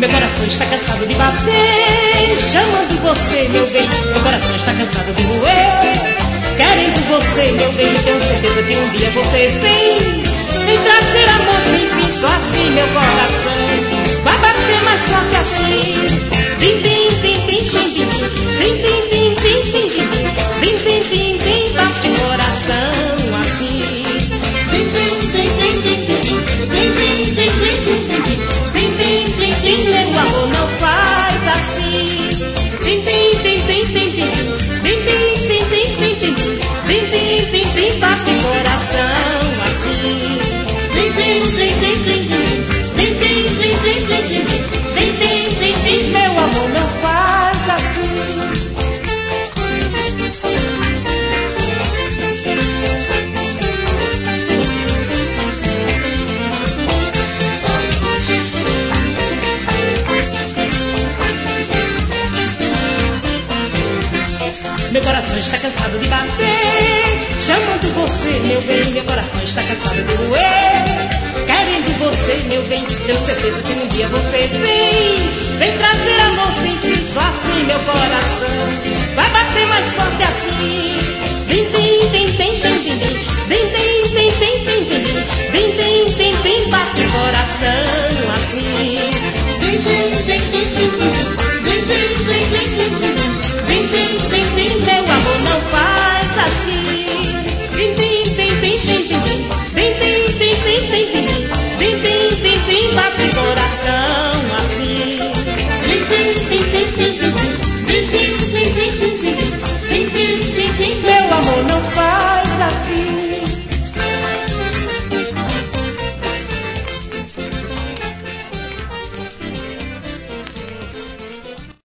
Meu coração está cansado de bater, chamando você, meu bem. Meu coração está cansado de roer, querendo você, meu bem. Tenho certeza que um dia você vem trazer amor sem fim. Só assim meu coração vai bater mais forte assim. Bim, bim, bim, bim, bim, bim, bim, bim, bim, bim, bim, bim, bim, bim, bim, bate o coração assim. Bim, bim, bim, bim, bim, bim, bim, bim, bim, bim, bim, bim, bim, meu amor não faz assim. Bim, bim, bim, bim, bim, bim, bim, bim, bim, bim, bim, bim, bim, bim, bim, bate o coração assim. Bim, bim, bim, bim, bim, bim, bim, bim, bim, bim, bim, bim, bim, bim, meu amor não faz assim. Meu coração está cansado de bater, chamando você, meu bem. Meu coração está cansado de doer, querendo você, meu bem. Tenho certeza que um dia você vem trazer amor sem fim. Só assim meu coração vai bater mais forte assim. Bim, bim, bim, bim, bim, bim, bim, bim, bim, bim, bim, bim, bim, bim, bim, bim, bim, bate o coração.